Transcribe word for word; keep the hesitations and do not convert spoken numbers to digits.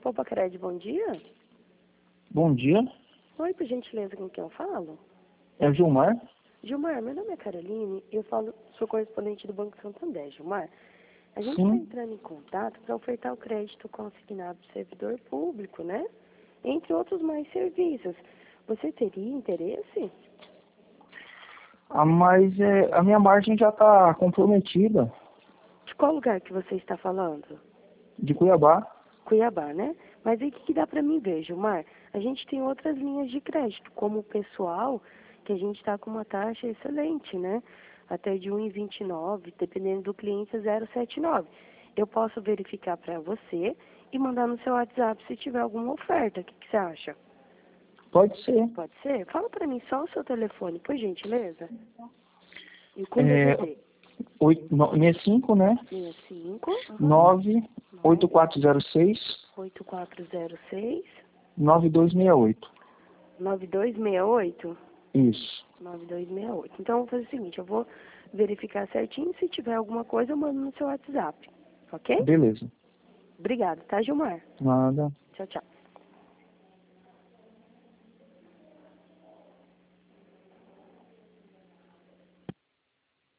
Poupa Crédito, bom dia. Bom dia, Oi, por gentileza, com quem eu falo? é o Gilmar. Gilmar, meu nome é Caroline, eu falo, sou correspondente do Banco Santander. Gilmar, a gente está Sim. entrando em contato para ofertar o crédito consignado do servidor público, né? Entre outros mais serviços. Você teria interesse? Ah, mas é, a minha margem já está comprometida, De qual lugar que você está falando? de Cuiabá. Cuiabá, né? Mas aí o que, que dá para mim ver, Gilmar? A gente tem outras linhas de crédito, como o pessoal, que a gente está com uma taxa excelente, né? Até de um vírgula vinte e nove, dependendo do cliente, é zero vírgula setenta e nove. Eu posso verificar para você e mandar no seu WhatsApp se tiver alguma oferta. O que, que você acha? Pode ser. Pode ser? Fala para mim só o seu telefone, por gentileza. E com É, D D D. oito, no, sessenta e cinco, né? sessenta e cinco, nove oito quatro zero seis oito quatro zero seis, nove dois seis oito. nove dois seis oito. Isso. nove dois seis oito. Então, eu vou fazer o seguinte, eu vou verificar certinho, se tiver alguma coisa, eu mando no seu WhatsApp, ok? Beleza. Obrigada, tá, Gilmar? Nada. Tchau, tchau.